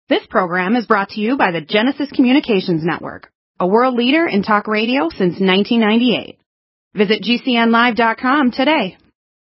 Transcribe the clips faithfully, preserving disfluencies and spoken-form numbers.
This program is brought to you by the Genesis Communications Network, a world leader in talk radio since nineteen ninety-eight. Visit G C N live dot com today.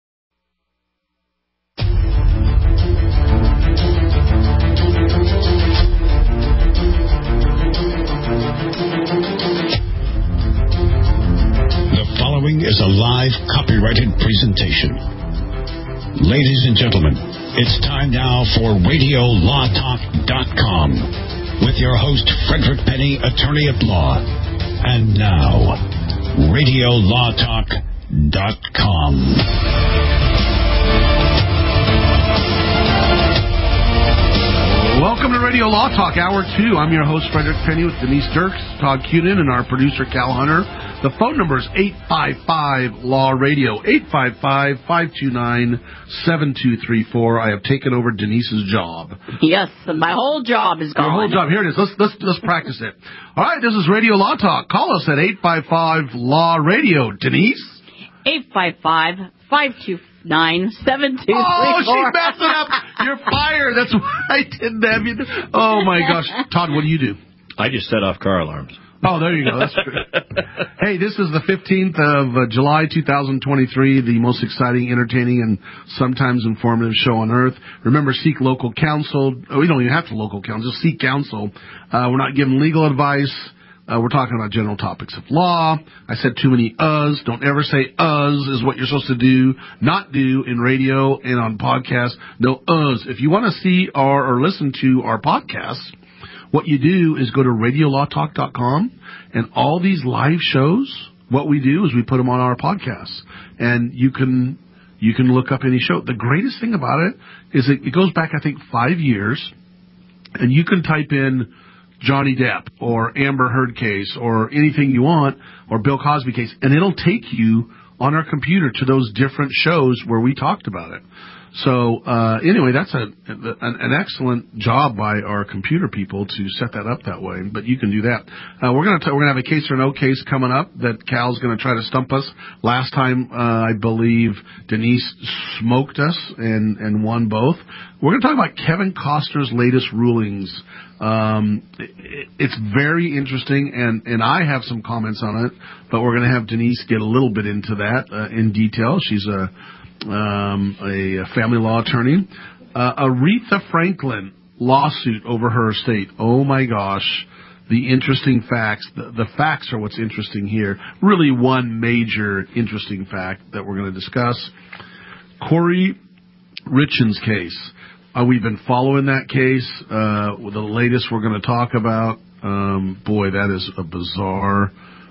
The following is a live copyrighted presentation. Ladies and gentlemen, it's time now for radio law talk dot com with your host, Frederick Penny, attorney at law. And now, radio law talk dot com. Welcome to Radio Law Talk, Hour two. I'm your host, Frederick Penny, with Denise Dirks, Todd Cunin, and our producer, Cal Hunter. The phone number is eight five five law radio, eight five five, five two nine, seven two three four. I have taken over Denise's job. Yes, my whole job is gone. Your whole job. Here it is. Let's, let's, let's practice it. All right, this is Radio Law Talk. Call us at eight five five law radio. Denise? eight five five, five two nine, seven two three four. Oh, she messed it up. You're fired. That's why I didn't have you. Oh, my gosh. Todd, what do you do? I just set off car alarms. Oh, there you go. That's true. Hey, this is the fifteenth of uh, July, two thousand twenty-three, the most exciting, entertaining, and sometimes informative show on earth. Remember, seek local counsel. Oh, we don't even have to local counsel. Just seek counsel. Uh, we're not giving legal advice. Uh, we're talking about general topics of law. I said too many uhs. Don't ever say uhs is what you're supposed to do, not do in radio and on podcasts. No uhs. If you want to see our, or listen to our podcasts, what you do is go to radio law talk dot com, and all these live shows, what we do is we put them on our podcasts. And you can you can look up any show. The greatest thing about it is it, it goes back, I think, five years, and you can type in Johnny Depp or Amber Heard case or anything you want, or Bill Cosby case, and it'll take you on our computer to those different shows where we talked about it. So uh, anyway, that's a, an, an excellent job by our computer people to set that up that way. But you can do that. Uh, we're going to we're going to have a case or no case coming up that Cal's going to try to stump us. Last time, uh, I believe Denise smoked us and and won both. We're going to talk about Kevin Costner's latest rulings. Um, it, it's very interesting, and and I have some comments on it. But we're going to have Denise get a little bit into that uh, in detail. She's a Um, a family law attorney. Uh, Aretha Franklin lawsuit over her estate. Oh my gosh, the interesting facts. The, the facts are what's interesting here. Really one major interesting fact that we're going to discuss. Corey Richins case. Uh, we've been following that case. Uh, the latest we're going to talk about. Um, boy, that is a bizarre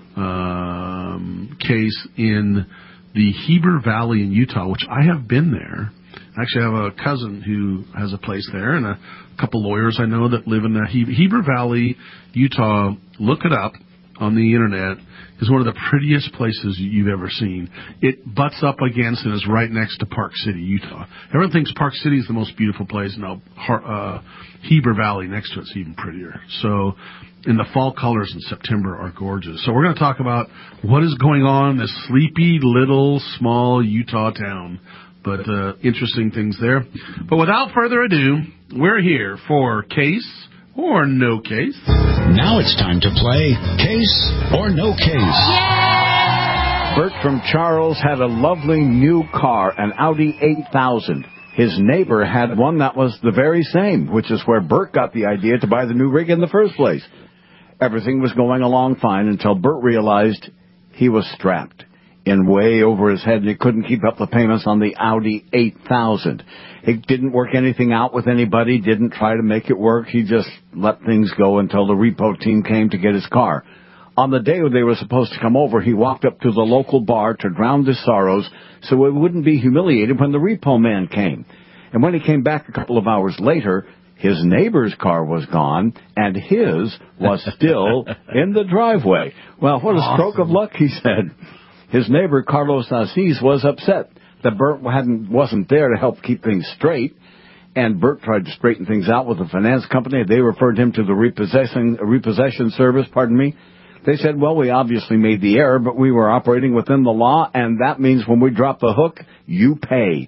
um, case in the Heber Valley in Utah, which I have been there. Actually, I have a cousin who has a place there, and a couple lawyers I know that live in the He- Heber Valley, Utah. Look it up on the internet. It's one of the prettiest places you've ever seen. It butts up against and is right next to Park City, Utah. Everyone thinks Park City is the most beautiful place. No, uh, Heber Valley next to it's even prettier. So, and the fall colors in September are gorgeous. So we're going to talk about what is going on in this sleepy, little, small Utah town. But uh, interesting things there. But without further ado, we're here for Case or No Case. Now it's time to play Case or No Case. Yay! Bert from Charles had a lovely new car, an Audi eight thousand. His neighbor had one that was the very same, which is where Bert got the idea to buy the new rig in the first place. Everything was going along fine until Bert realized he was strapped in way over his head, and he couldn't keep up the payments on the Audi eight thousand. He didn't work anything out with anybody, didn't try to make it work. He just let things go until the repo team came to get his car. On the day when they were supposed to come over, he walked up to the local bar to drown his sorrows so he wouldn't be humiliated when the repo man came. And when he came back a couple of hours later, his neighbor's car was gone, and his was still in the driveway. Well, what a stroke of luck, he said. His neighbor, Carlos Assis, was upset that Bert hadn't, wasn't there to help keep things straight, and Bert tried to straighten things out with the finance company. They referred him to the repossession, repossession service, pardon me. They said, well, we obviously made the error, but we were operating within the law, and that means when we drop the hook, you pay.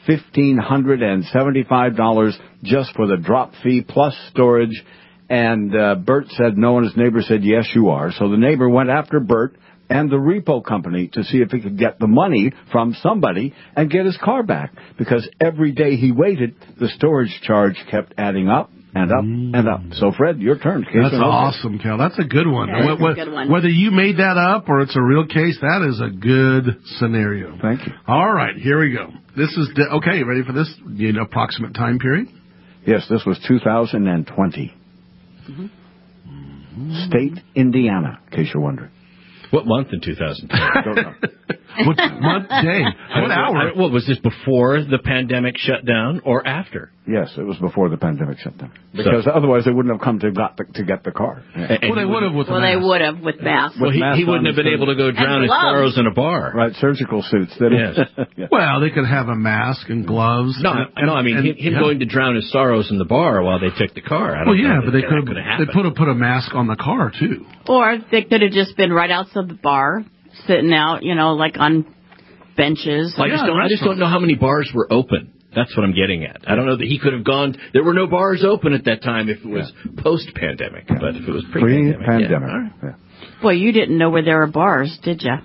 fifteen hundred seventy-five dollars just for the drop fee plus storage. And uh, Bert said no, and his neighbor said, yes, you are. So the neighbor went after Bert and the repo company to see if he could get the money from somebody and get his car back. Because every day he waited, the storage charge kept adding up and up mm. and up. So, Fred, your turn. Case That's awesome, Cal. That's a good one. Yeah, what, what, a good one. Whether you made that up or it's a real case, that is a good scenario. Thank you. All right, here we go. This is, the, okay, ready for this? You know, approximate time period? Yes, this was two thousand twenty. Mm-hmm. State, Indiana, in case you're wondering. What month in two thousand ten? Don't know. What month, day? What hour? What, was this before the pandemic shut down or after? Yes, it was before the pandemic shut down. Because so, otherwise they wouldn't have come to, got the, to get the car. Yeah. Well, they would have with Well, the they mask. would have with masks. Well, he, he wouldn't have been able to go drown his sorrows in a bar. Right, surgical suits. Did yes. yeah. Well, they could have a mask and gloves. No, and, no, I mean, and, him, him yeah. going to drown his sorrows in the bar while they took the car. I don't well, yeah, know but they that could could have have they put a, put a mask on the car, too. Or they could have just been right outside the bar, sitting out, you know, like on benches. Well, I just Yeah, don't. I just don't know how many bars were open. That's what I'm getting at. I don't know that he could have gone. There were no bars open at that time if it was yeah. post-pandemic, yeah. but if it was pre-pandemic. Pre-pandemic. Yeah. Yeah. Boy, you didn't know where there were bars, did you?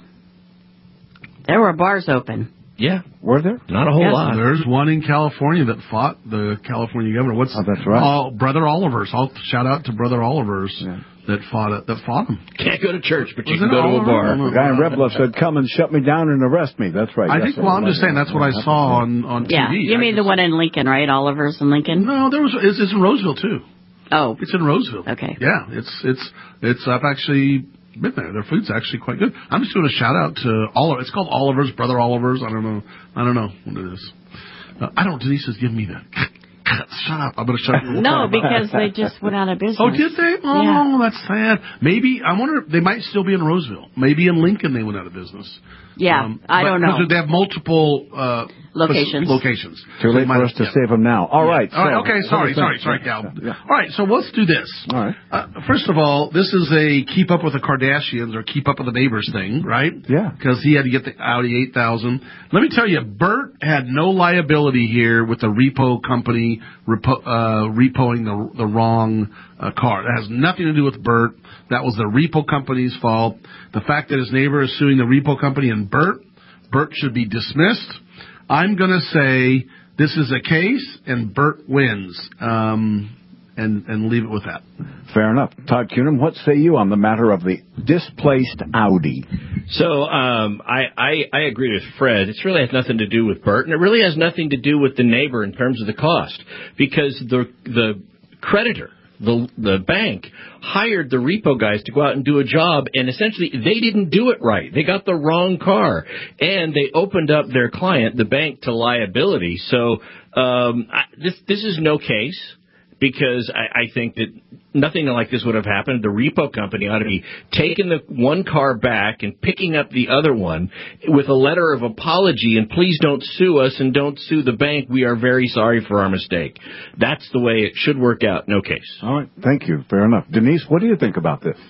There were bars open. Yeah. Were there? Not a whole Yes. lot. There's one in California that fought the California governor. What's Oh, that's right. Oh, Brother Oliver's. I'll shout out to Brother Oliver's Yeah. that fought it. That fought him. Can't go to church, but you Was can it go to a Oliver? bar. The guy in Red Bluff said, come and shut me down and arrest me. That's right. I Yes, think. Well, I'm just saying that's what I saw on on Yeah, T V. you I mean just, the one in Lincoln, right? Oliver's in Lincoln? No, there was. It's, it's in Roseville too. Oh, It's in Roseville. Okay. Yeah, it's it's it's. I've actually been there. Their food's actually quite good. I'm just doing a shout out to Oliver. It's called Oliver's, Brother Oliver's. I don't know. I don't know what it is. Uh, I don't. Denise is giving me the. Shut up. I'm going to shut you no, because they just went out of business. Oh, did they? Oh, Yeah. that's sad. Maybe, I wonder, if they might still be in Roseville. Maybe in Lincoln they went out of business. Yeah, Um, I but- don't know. Because they have multiple uh, Locations. Locations. Too So late they might- for us to yeah. save them now. All right. All right. so- Okay. Sorry. Sorry. Sorry, Yeah, Cal. yeah. All right. So let's do this. All right. Uh, first of all, this is a keep up with the Kardashians or keep up with the neighbors thing, right? Yeah. Because he had to get the Audi eight thousand. Let me tell you, Bert had no liability here with the repo company repo, uh, repoing the the wrong uh, car. That has nothing to do with Bert. That was the repo company's fault. The fact that his neighbor is suing the repo company and Bert, Bert should be dismissed. I'm going to say this is a case and Bert wins, um, and and leave it with that. Fair enough. Todd Cunham, what say you on the matter of the displaced Audi? So um, I, I I agree with Fred. It really has nothing to do with Bert, and it really has nothing to do with the neighbor in terms of the cost, because the the creditor, the the bank, hired the repo guys to go out and do a job, and essentially they didn't do it right. They got the wrong car, and they opened up their client, the bank, to liability. So um, I, this this is no case. Because I, I think that nothing like this would have happened. The repo company ought to be taking the one car back and picking up the other one with a letter of apology, and please don't sue us and don't sue the bank. We are very sorry for our mistake. That's the way it should work out. No case. All right. Thank you. Fair enough. Denise, what do you think about this?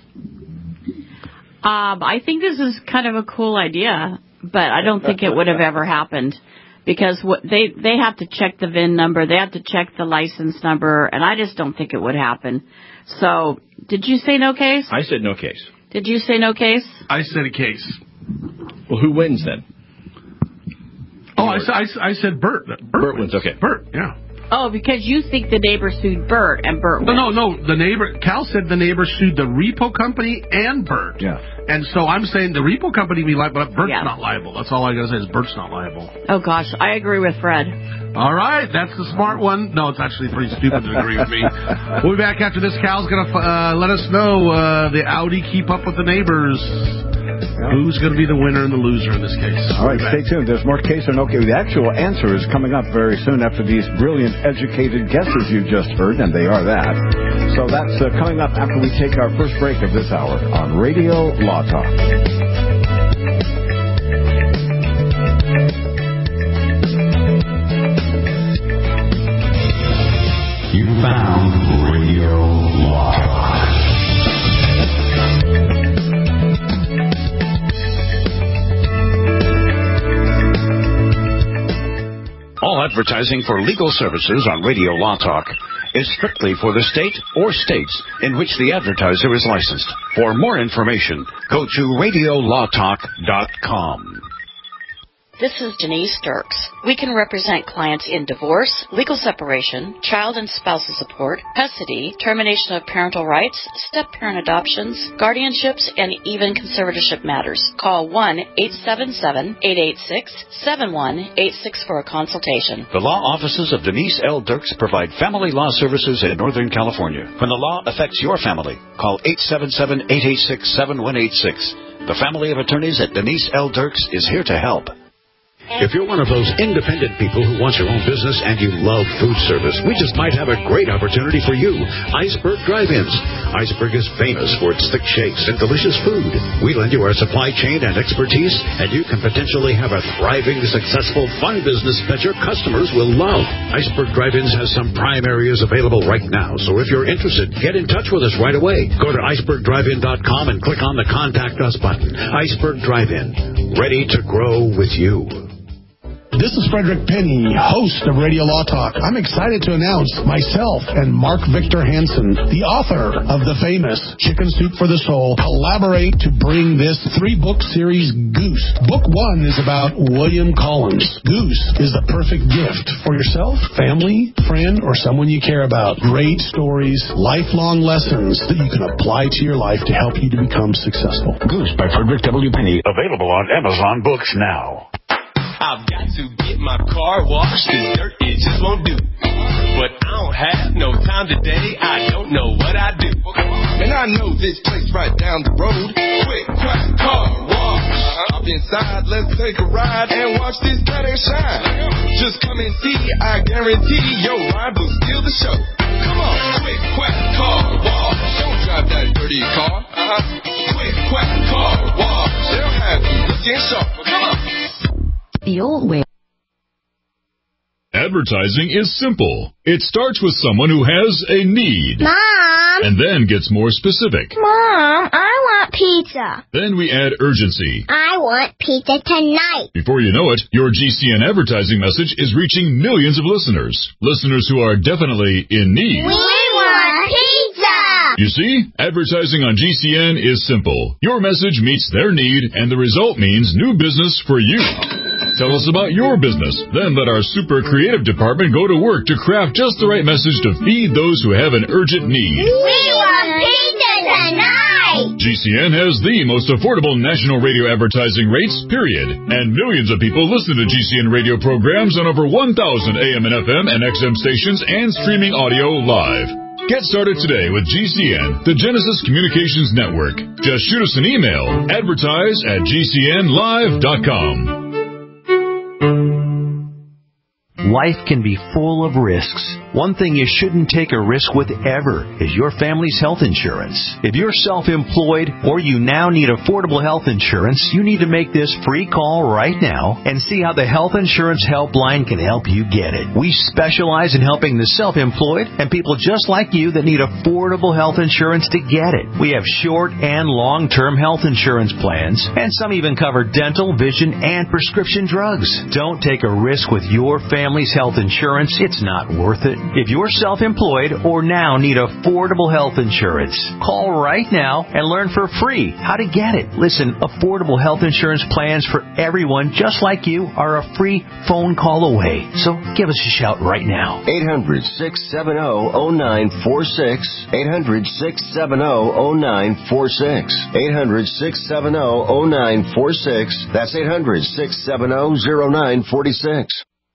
Um, I think this is kind of a cool idea, but I don't think it would have ever happened. Because what they they have to check the V I N number, they have to check the license number, and I just don't think it would happen. So, did you say no case? I said no case. Did you say no case? I said a case. Well, who wins then? Oh, I, said- I, said- I said Bert. Bert, Bert wins, okay. Bert, yeah. Oh, because you think the neighbor sued Bert and Bert No, won. no, no. The neighbor, Cal said the neighbor sued the repo company and Bert. Yeah. And so I'm saying the repo company be liable, but Bert's Yeah. not liable. That's all I gotta say is Bert's not liable. Oh, gosh, I agree with Fred. All right, that's the smart one. No, it's actually pretty stupid to agree with me. We'll be back after this. Cal's going to uh, let us know uh, the Audi keep up with the neighbors. Who's going to be the winner and the loser in this case? All right, We'll stay be back. tuned. There's more case or no case. The actual answer is coming up very soon after these brilliant, educated guesses you just heard, and they are that. So that's uh, coming up after we take our first break of this hour on Radio Law Talk. You found Radio Law Talk. All advertising for legal services on Radio Law Talk is strictly for the state or states in which the advertiser is licensed. For more information, go to radio law talk dot com. This is Denise Dirks. We can represent clients in divorce, legal separation, child and spousal support, custody, termination of parental rights, step-parent adoptions, guardianships, and even conservatorship matters. Call one eight seven seven, eight eight six, seven one eight six for a consultation. The law offices of Denise L. Dirks provide family law services in Northern California. When the law affects your family, call eight seven seven, eight eight six, seven one eight six. The family of attorneys at Denise L. Dirks is here to help. If you're one of those independent people who wants your own business and you love food service, we just might have a great opportunity for you. Iceberg Drive-Ins. Iceberg is famous for its thick shakes and delicious food. We lend you our supply chain and expertise, and you can potentially have a thriving, successful, fun business that your customers will love. Iceberg Drive-Ins has some prime areas available right now, so if you're interested, get in touch with us right away. Go to iceberg drive in dot com and click on the Contact Us button. Iceberg Drive-In, ready to grow with you. This is Frederick Penny, host of Radio Law Talk. I'm excited to announce myself and Mark Victor Hansen, the author of the famous Chicken Soup for the Soul, collaborate to bring this three-book series, Goose. Book one is about William Collins. Goose is the perfect gift for yourself, family, friend, or someone you care about. Great stories, lifelong lessons that you can apply to your life to help you to become successful. Goose by Frederick W. Penny, available on Amazon Books now. I've got to get my car washed, the dirt it just won't do. But I don't have no time today, I don't know what I do. And I know this place right down the road, Quick Quack Car Wash. Hop inside, let's take a ride and watch this better shine. Just come and see, I guarantee your ride will steal the show. Come on, Quick Quack Car Wash. Don't drive that dirty car. Uh-huh. Quick Quack Car Wash. They'll have you looking sharp. Come on. The old way. Advertising is simple. It starts with someone who has a need. Mom! And then gets more specific. Mom, I want pizza. Then we add urgency. I want pizza tonight. Before you know it, your G C N advertising message is reaching millions of listeners. Listeners who are definitely in need. We want pizza! You see, advertising on G C N is simple. Your message meets their need, and the result means new business for you. Tell us about your business. Then let our super creative department go to work to craft just the right message to feed those who have an urgent need. We want pizza tonight! G C N has the most affordable national radio advertising rates, period. And millions of people listen to G C N radio programs on over one thousand A M and F M and X M stations and streaming audio live. Get started today with G C N, the Genesis Communications Network. Just shoot us an email, advertise at g c n live dot com. Life can be full of risks. One thing you shouldn't take a risk with ever is your family's health insurance. If you're self-employed or you now need affordable health insurance, you need to make this free call right now and see how the Health Insurance Helpline can help you get it. We specialize in helping the self-employed and people just like you that need affordable health insurance to get it. We have short and long-term health insurance plans, and some even cover dental, vision, and prescription drugs. Don't take a risk with your family's health insurance. It's not worth it. If you're self-employed or now need affordable health insurance, call right now and learn for free how to get it. Listen, affordable health insurance plans for everyone just like you are a free phone call away. So give us a shout right now. eight hundred, six seven zero, zero nine four six. eight hundred, six seven zero, zero nine four six. eight hundred, six seven zero, zero nine four six. That's eight hundred, six seven zero, zero nine four six.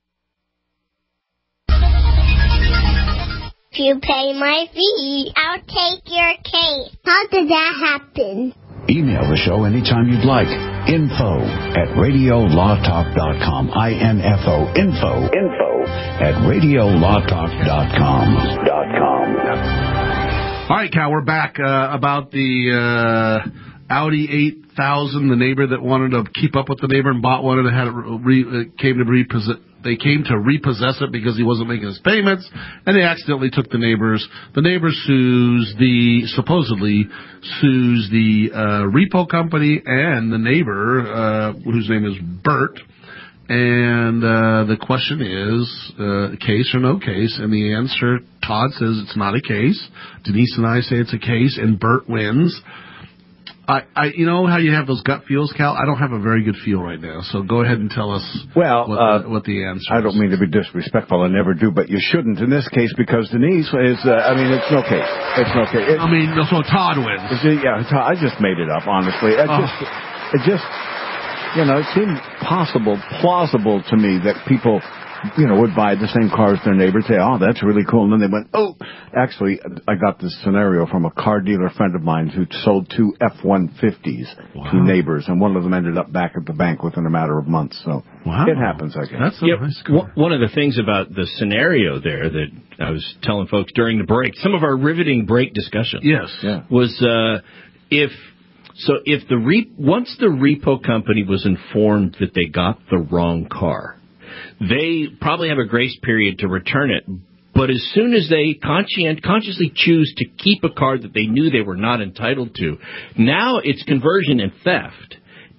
If you pay my fee, I'll take your case. How did that happen? Email the show anytime you'd like. Info at radio law talk dot com. I N F O. Info. Info at radio law talk dot com. Dot com. All right, Cal, we're back uh, about the uh, Audi eight thousand, the neighbor that wanted to keep up with the neighbor and bought one and had it re, uh, came to repossess. They came to repossess it because he wasn't making his payments, and they accidentally took the neighbor's. The neighbor sues the, supposedly, sues the uh, repo company and the neighbor, uh, whose name is Bert, And uh, the question is, uh, case or no case? And the answer, Todd says it's not a case. Denise and I say it's a case, and Bert wins. I, I, you know how you have those gut feels, Cal? I don't have a very good feel right now, so go ahead and tell us well, what, uh, the, what the answer I is. don't mean to be disrespectful, I never do, but you shouldn't in this case because Denise is, uh, I mean, it's no case. It's no case. It's, I mean, so Todd wins. It, yeah, Todd, I just made it up, honestly. It, oh. just, it just, you know, it seemed possible, plausible to me that people, you know, would buy the same car as their neighbor, say, oh, that's really cool. And then they went, oh, actually, I got this scenario from a car dealer friend of mine who sold two F one fifties wow. to neighbors, and one of them ended up back at the bank within a matter of months. So wow. it happens, I guess. That's a yep. nice car. One of the things about the scenario there that I was telling folks during the break, some of our riveting break discussion yes. yeah. was uh, if... So if the re- once the repo company was informed that they got the wrong car, they probably have a grace period to return it. But as soon as they conscient- consciously choose to keep a car that they knew they were not entitled to, now it's conversion and theft.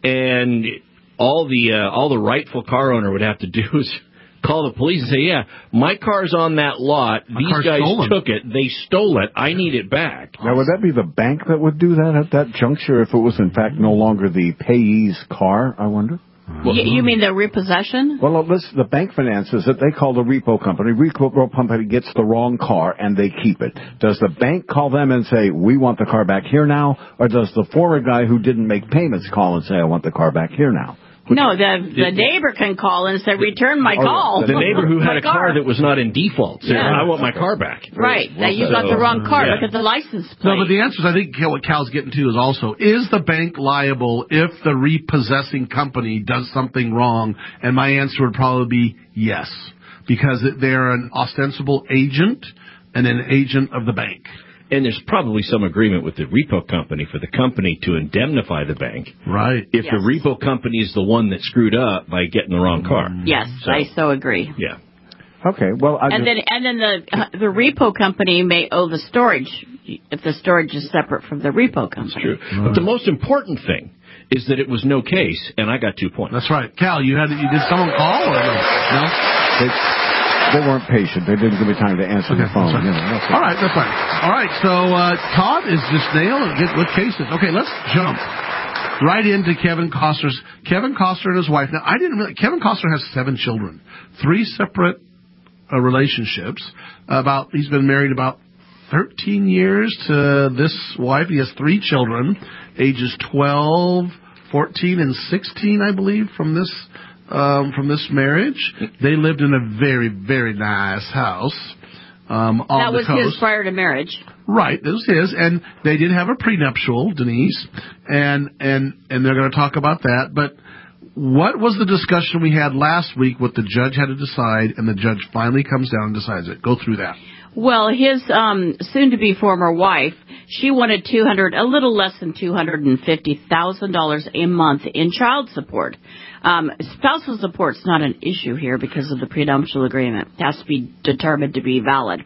And all the uh, all the rightful car owner would have to do is call the police and say, yeah, my car's on that lot. My These guys stolen. took it. They stole it. I need it back. Now, would that be the bank that would do that at that juncture if it was, in fact, no longer the payee's car, I wonder? Well, you, you mean the repossession? Well, listen, the bank finances it. They call the repo company. Repo company gets the wrong car, and they keep it. Does the bank call them and say, we want the car back here now? Or does the former guy who didn't make payments call and say, I want the car back here now? No, the the neighbor can call and say, return my oh, call. The neighbor who had a car. car that was not in default said, yeah. I want my car back. Right, that you got the wrong car. Yeah. Look at the license plate. No, but the answer is, I think what Cal's getting to is also, is the bank liable if the repossessing company does something wrong? And my answer would probably be yes, because they're an ostensible agent and an agent of the bank. And there's probably some agreement with the repo company for the company to indemnify the bank. Right. If yes. the repo company is the one that screwed up by getting the wrong car. Yes, so, I so agree. Yeah. Okay, well, I and just... then and then the uh, the repo company may owe the storage if the storage is separate from the repo company. That's true. Right. But the most important thing is that it was no case, and I got two points. That's right. Cal, you had you did someone call or no? No. They, They weren't patient. They didn't give me time to answer okay, the phone. You know, that's All right, that's fine. All right, so uh, Todd is just nailing it with cases. Okay, let's jump right into Kevin Costner's. Kevin Costner and his wife. Now, I didn't really. Kevin Costner has seven children, three separate uh, relationships. About he's been married about thirteen years to this wife. He has three children, ages twelve, fourteen, and sixteen, I believe, from this. Um, from this marriage. They lived in a very, very nice house um, on that the was coast. his prior to marriage. Right, that was his, and they did have a prenuptial, Denise, and and and they're going to talk about that. But what was the discussion we had last week? What the judge had to decide, and the judge finally comes down and decides it. Go through that. Well, his um, soon-to-be former wife, she wanted two hundred, a little less than two hundred and fifty thousand dollars a month in child support. Um, spousal support's not an issue here because of the prenuptial agreement. It has to be determined to be valid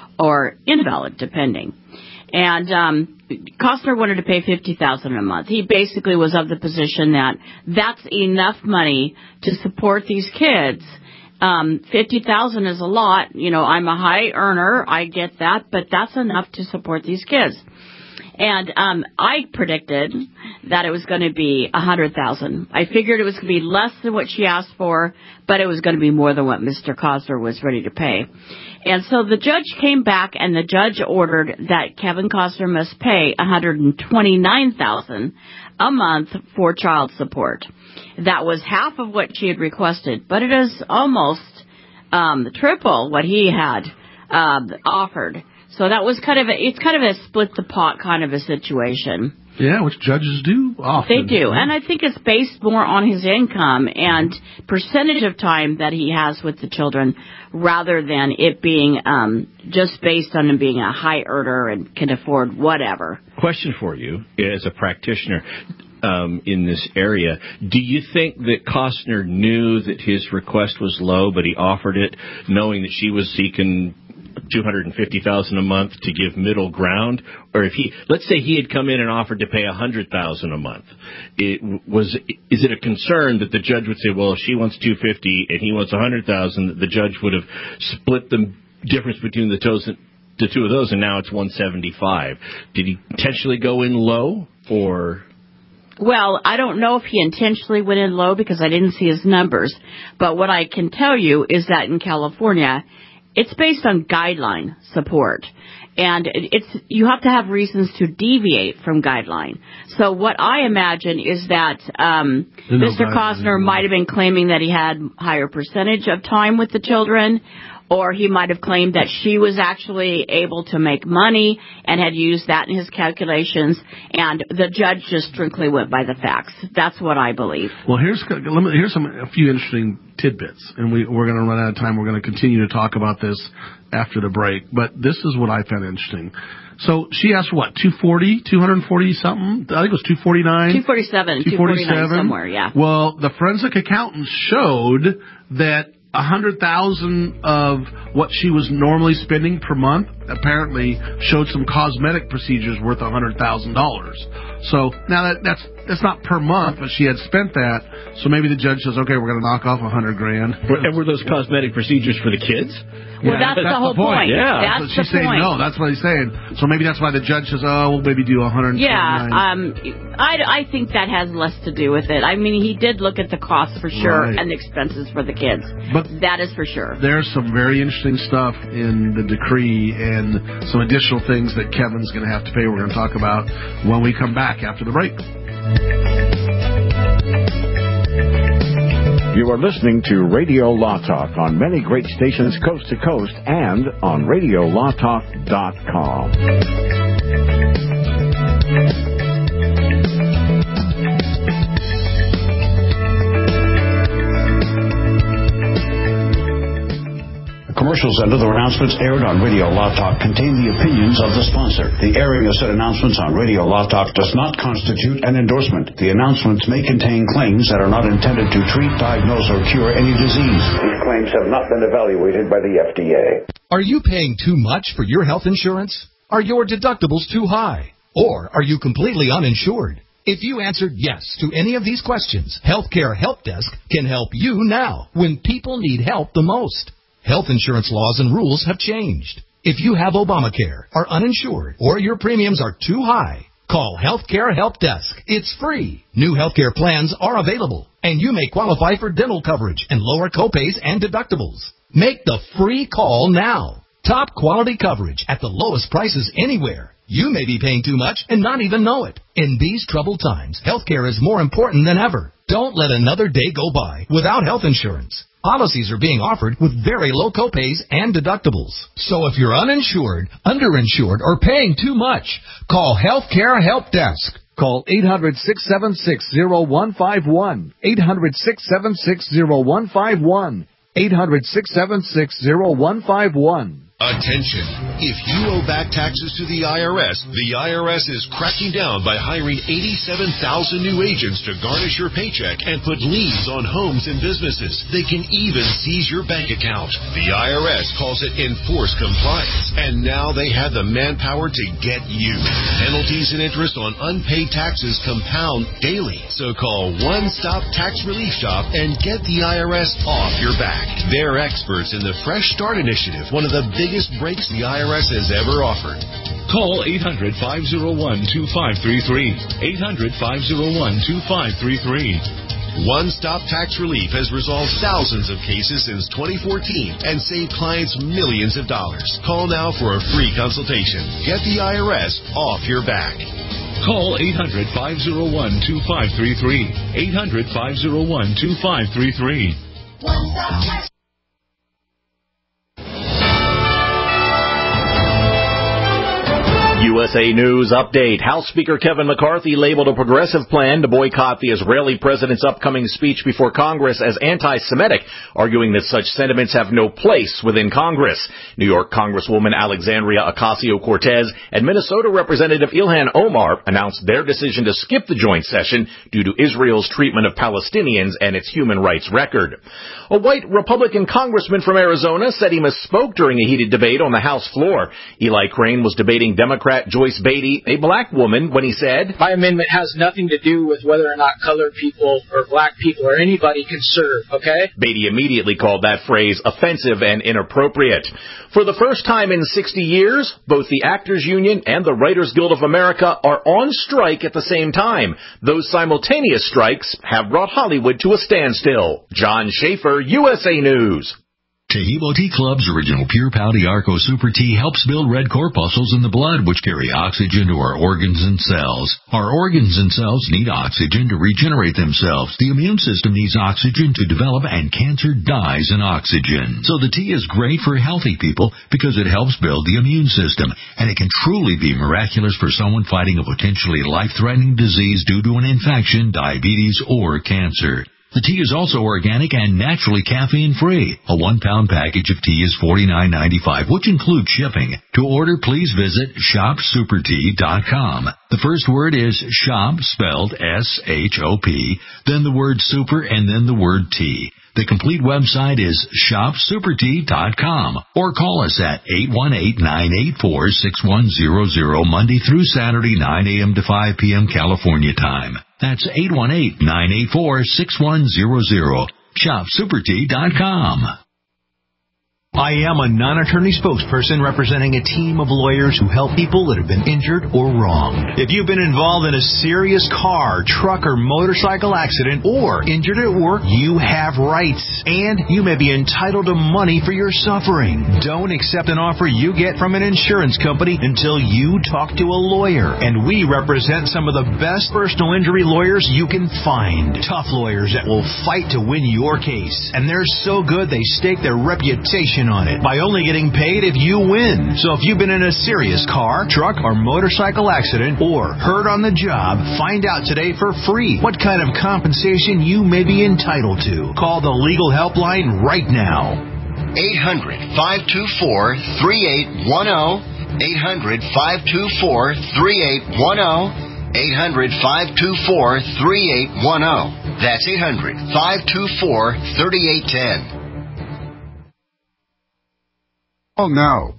or invalid, depending. And um, Costner wanted to pay fifty thousand dollars a month. He basically was of the position that that's enough money to support these kids. Um, fifty thousand dollars is a lot. You know, I'm a high earner. I get that, but that's enough to support these kids. And um, I predicted that it was going to be one hundred thousand dollars. I figured it was going to be less than what she asked for, but it was going to be more than what Mister Costner was ready to pay. And so the judge came back, and the judge ordered that Kevin Costner must pay one hundred twenty-nine thousand dollars a month for child support. That was half of what she had requested, but it is almost um, triple what he had uh, offered. So that was kind of a, it's kind of a split the pot kind of a situation. Yeah, which judges do often. They do, and I think it's based more on his income and percentage of time that he has with the children, rather than it being um, just based on him being a high earner and can afford whatever. Question for you, as a practitioner um, in this area, do you think that Costner knew that his request was low, but he offered it knowing that she was seeking two hundred fifty thousand dollars a month to give middle ground? Or if he, let's say he had come in and offered to pay one hundred thousand dollars a month, it was, is it a concern that the judge would say, well, if she wants two hundred fifty thousand dollars and he wants one hundred thousand dollars, the judge would have split the difference between the toes and the two of those, and now it's one seventy-five. Did he intentionally go in low, or? Well, I don't know if he intentionally went in low because I didn't see his numbers. But what I can tell you is that in California, it's based on guideline support. And it's you have to have reasons to deviate from guideline. So what I imagine is that um, Mister Costner might have been claiming that he had higher percentage of time with the children, or he might have claimed that she was actually able to make money and had used that in his calculations, and the judge just strictly went by the facts. That's what I believe. Well, here's here's some a few interesting tidbits, and we, we're going to run out of time. We're going to continue to talk about this after the break, but this is what I found interesting. So she asked for what, two forty, two forty something? I think it was two forty-nine. two forty-seven, two forty-nine somewhere, yeah. Well, the forensic accountants showed that one hundred thousand dollars of what she was normally spending per month apparently showed some cosmetic procedures worth one hundred thousand dollars. So now that that's that's not per month, but she had spent that. So maybe the judge says, okay, we're going to knock off one hundred grand. And were those cosmetic procedures for the kids? Well, yeah, that's, that's the whole the point. point. Yeah. That's, that's what she's the saying. point. No, that's what he's saying. So maybe that's why the judge says, oh, we'll maybe do one hundred. Yeah, um, I, I think that has less to do with it. I mean, he did look at the costs for sure right. and the expenses for the kids. But that is for sure. There's some very interesting stuff in the decree and some additional things that Kevin's going to have to pay. We're going to talk about when we come back after the break. You are listening to Radio Law Talk on many great stations coast to coast and on radio law talk dot com. Commercials and other announcements aired on Radio Law Talk contain the opinions of the sponsor. The airing of said announcements on Radio Law Talk does not constitute an endorsement. The announcements may contain claims that are not intended to treat, diagnose, or cure any disease. These claims have not been evaluated by the F D A. Are you paying too much for your health insurance? Are your deductibles too high? Or are you completely uninsured? If you answered yes to any of these questions, Healthcare Help Desk can help you now when people need help the most. Health insurance laws and rules have changed. If you have Obamacare, are uninsured, or your premiums are too high, call Healthcare Help Desk. It's free. New healthcare plans are available, and you may qualify for dental coverage and lower copays and deductibles. Make the free call now. Top quality coverage at the lowest prices anywhere. You may be paying too much and not even know it. In these troubled times, healthcare is more important than ever. Don't let another day go by without health insurance. Policies are being offered with very low copays and deductibles. So if you're uninsured, underinsured, or paying too much, call Healthcare Help Desk. Call eight hundred, six seven six, zero one five one. eight hundred, six seven six, zero one five one. eight hundred, six seven six, zero one five one. Attention! If you owe back taxes to the I R S, the I R S is cracking down by hiring eighty-seven thousand new agents to garnish your paycheck and put liens on homes and businesses. They can even seize your bank account. The I R S calls it enforced compliance, and now they have the manpower to get you. Penalties and interest on unpaid taxes compound daily. So call One Stop Tax Relief Shop and get the I R S off your back. They're experts in the Fresh Start Initiative, one of the biggest breaks the I R S has ever offered. Call eight hundred, five oh one, two five three three. eight hundred, five oh one, two five three three. One Stop Tax Relief has resolved thousands of cases since twenty fourteen and saved clients millions of dollars. Call now for a free consultation. Get the I R S off your back. Call eight hundred, five oh one, two five three three. eight hundred, five oh one, two five three three. One Stop Tax. You U S A News update. House Speaker Kevin McCarthy labeled a progressive plan to boycott the Israeli president's upcoming speech before Congress as anti-Semitic, arguing that such sentiments have no place within Congress. New York Congresswoman Alexandria Ocasio-Cortez and Minnesota Representative Ilhan Omar announced their decision to skip the joint session due to Israel's treatment of Palestinians and its human rights record. A white Republican congressman from Arizona said he misspoke during a heated debate on the House floor. Eli Crane was debating Democrat Joyce Beatty, a black woman, when he said, "My amendment has nothing to do with whether or not colored people or black people or anybody can serve, okay?" Beatty immediately called that phrase offensive and inappropriate. For the first time in sixty years, both the Actors Union and the Writers Guild of America are on strike at the same time. Those simultaneous strikes have brought Hollywood to a standstill. John Schaefer, U S A News. Taheebo Tea Club's original Pure Pau Arco Super Tea helps build red corpuscles in the blood, which carry oxygen to our organs and cells. Our organs and cells need oxygen to regenerate themselves. The immune system needs oxygen to develop, and cancer dies in oxygen. So the tea is great for healthy people because it helps build the immune system, and it can truly be miraculous for someone fighting a potentially life-threatening disease due to an infection, diabetes, or cancer. The tea is also organic and naturally caffeine-free. A one-pound package of tea is forty-nine ninety-five, which includes shipping. To order, please visit shop super tea dot com. The first word is shop, spelled S H O P, then the word super, and then the word tea. The complete website is shop super tea dot com, or call us at eight one eight, nine eight four, six one zero zero Monday through Saturday, nine a.m. to five p.m. California time. That's eight one eight, nine eight four, six one zero zero. shop super tea dot com. I am a non-attorney spokesperson representing a team of lawyers who help people that have been injured or wronged. If you've been involved in a serious car, truck, or motorcycle accident, or injured at work, you have rights, and you may be entitled to money for your suffering. Don't accept an offer you get from an insurance company until you talk to a lawyer, and we represent some of the best personal injury lawyers you can find. Tough lawyers that will fight to win your case, and they're so good they stake their reputation on it by only getting paid if you win. So if you've been in a serious car, truck, or motorcycle accident, or hurt on the job, find out today for free what kind of compensation you may be entitled to. Call the legal helpline right now. eight hundred, five two four, three eight one zero. eight hundred, five two four, three eight one zero. eight hundred, five two four, three eight one zero. That's eight hundred, five two four, three eight one zero. Oh, no.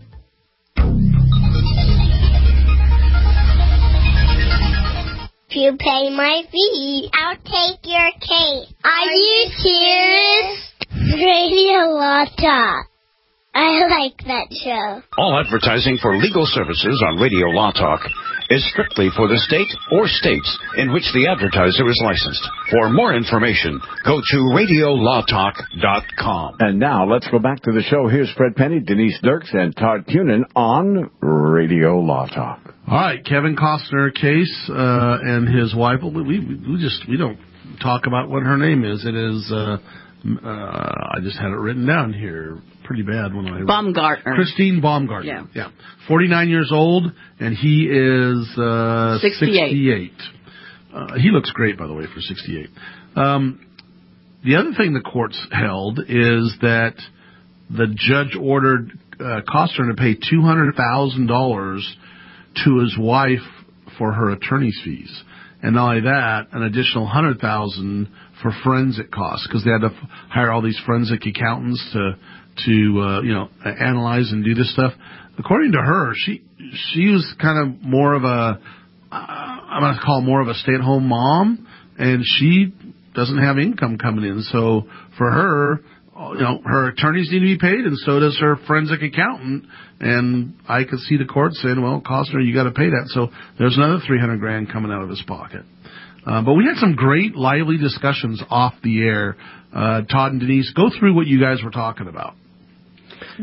If you pay my fee, I'll take your cake. Are you serious? Radio Law Talk. I like that show. All advertising for legal services on Radio Law Talk is strictly for the state or states in which the advertiser is licensed. For more information, go to radio law talk dot com. And now let's go back to the show. Here's Fred Penny, Denise Dirks, and Todd Cunin on Radio Law Talk. All right, Kevin Costner case uh, and his wife. We, we we just we don't talk about what her name is. It is. Uh, uh, I just had it written down here. Pretty bad when I Baumgartner. Christine Baumgartner. Yeah. yeah. forty-nine years old, and he is uh, sixty-eight. sixty-eight. Uh, he looks great, by the way, for sixty-eight. Um, the other thing the courts held is that the judge ordered uh, Costner to pay two hundred thousand dollars to his wife for her attorney's fees. And not only that, an additional one hundred thousand dollars for forensic costs, because they had to f- hire all these forensic accountants to to uh, you know analyze and do this stuff. According to her, she she was kind of more of a uh, I'm going to call more of a stay-at-home mom, and she doesn't have income coming in. So for her, you know, her attorneys need to be paid, and so does her forensic accountant. And I could see the court saying, "Well, Costner, you got to pay that." So there's another three hundred grand coming out of his pocket. Uh, but we had some great, lively discussions off the air. Uh, Todd and Denise, go through what you guys were talking about.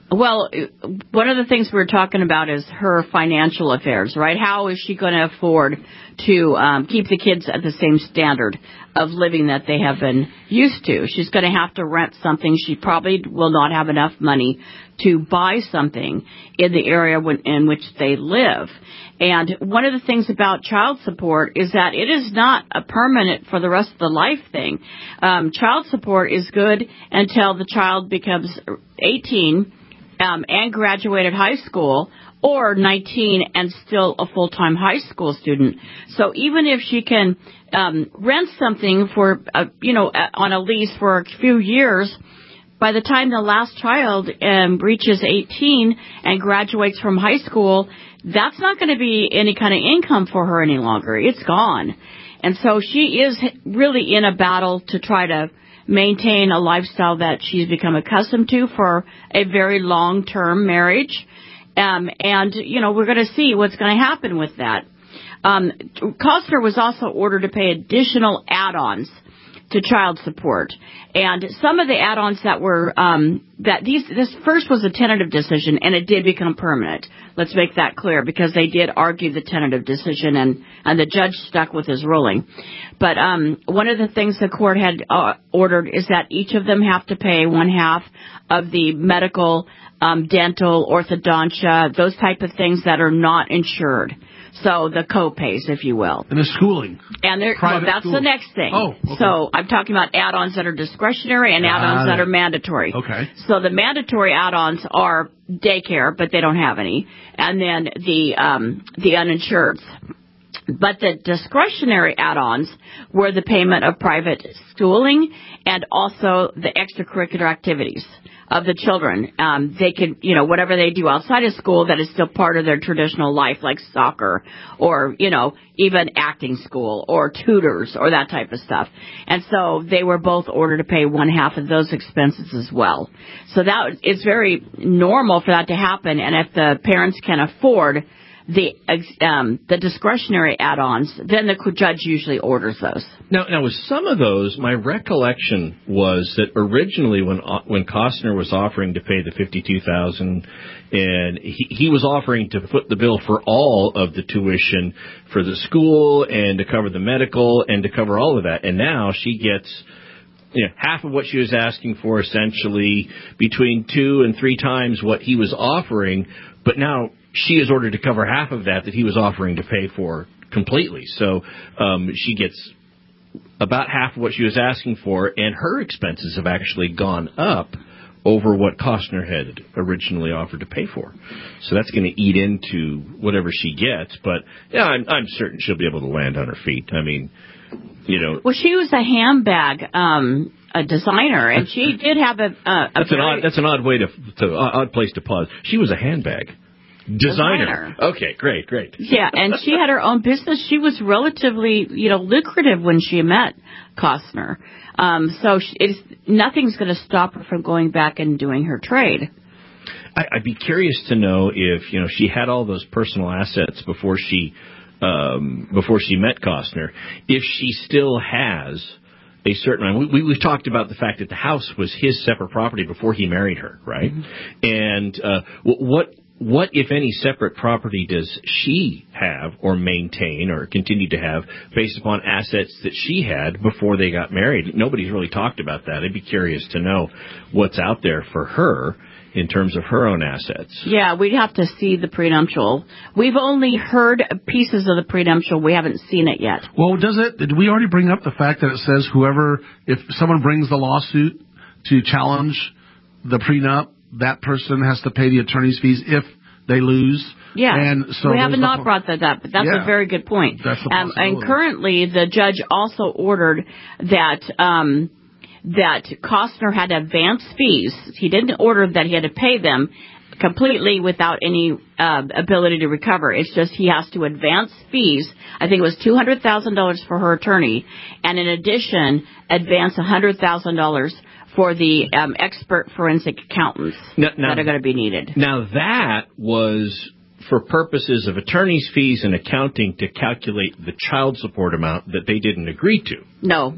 Well, one of the things we're talking about is her financial affairs, right? How is she going to afford to um, keep the kids at the same standard of living that they have been used to? She's going to have to rent something. She probably will not have enough money to buy something in the area when, in which they live. And one of the things about child support is that it is not a permanent for the rest of the life thing. Um, child support is good until the child becomes eighteen um, and graduated high school, or nineteen and still a full-time high school student. So even if she can um, rent something for, uh, you know, on a lease for a few years, by the time the last child um, reaches eighteen and graduates from high school, that's not going to be any kind of income for her any longer. It's gone. And so she is really in a battle to try to maintain a lifestyle that she's become accustomed to for a very long-term marriage. Um, and, you know, we're going to see what's going to happen with that. Um, Costner was also ordered to pay additional add-ons to child support. And some of the add-ons that were, um, that these, this first was a tentative decision, and it did become permanent. Let's make that clear, because they did argue the tentative decision, and, and the judge stuck with his ruling. But um, one of the things the court had uh, ordered is that each of them have to pay one half of the medical, um, dental, orthodontia, those type of things that are not insured. So the co-pays, if you will. And the schooling. And they're, well, that's schooling. The next thing. Oh, okay. So I'm talking about add-ons that are discretionary and Got add-ons it. that are mandatory. Okay. So the mandatory add-ons are daycare, but they don't have any, and then the um, the uninsured. But the discretionary add-ons were the payment of private schooling and also the extracurricular activities of the children. Um, they could, you know, whatever they do outside of school that is still part of their traditional life, like soccer or, you know, even acting school or tutors or that type of stuff. And so they were both ordered to pay one half of those expenses as well. So that it's very normal for that to happen. And if the parents can afford the um, the discretionary add-ons, then the judge usually orders those. Now, now with some of those, my recollection was that originally when when Costner was offering to pay the fifty-two thousand dollars, and he, he was offering to foot the bill for all of the tuition for the school and to cover the medical and to cover all of that, and now she gets, you know, half of what she was asking for, essentially between two and three times what he was offering, but now she is ordered to cover half of that that he was offering to pay for completely. So um, she gets about half of what she was asking for, and her expenses have actually gone up over what Costner had originally offered to pay for. So that's going to eat into whatever she gets. But yeah, I'm, I'm certain she'll be able to land on her feet. I mean, you know. Well, she was a handbag um, a designer, and she did have a. a, a that's an odd. That's an odd way to, to odd place to pause. She was a handbag. Designer. Designer. Okay, great, great. Yeah, and she had her own business. She was relatively, you know, lucrative when she met Costner. Um, so she, it's, nothing's going to stop her from going back and doing her trade. I, I'd be curious to know if, you know, she had all those personal assets before she um, before she met Costner, if she still has a certain. We, we've talked about the fact that the house was his separate property before he married her, right? Mm-hmm. And uh, what. What, if any, separate property does she have or maintain or continue to have based upon assets that she had before they got married? Nobody's really talked about that. I'd be curious to know what's out there for her in terms of her own assets. Yeah, we'd have to see the prenuptial. We've only heard pieces of the prenuptial. We haven't seen it yet. Well, does it? Did we already bring up the fact that it says whoever, if someone brings the lawsuit to challenge the prenup, that person has to pay the attorney's fees if they lose? Yeah, and so we have not brought that up, but that's yeah, a very good point. That's a um, and currently, the judge also ordered that um, that Costner had to advance fees. He didn't order that he had to pay them completely without any uh, ability to recover. It's just he has to advance fees. I think it was two hundred thousand dollars for her attorney, and in addition, advance one hundred thousand dollars for the um, expert forensic accountants now, now, that are going to be needed. Now, that was for purposes of attorney's fees and accounting to calculate the child support amount that they didn't agree to. No.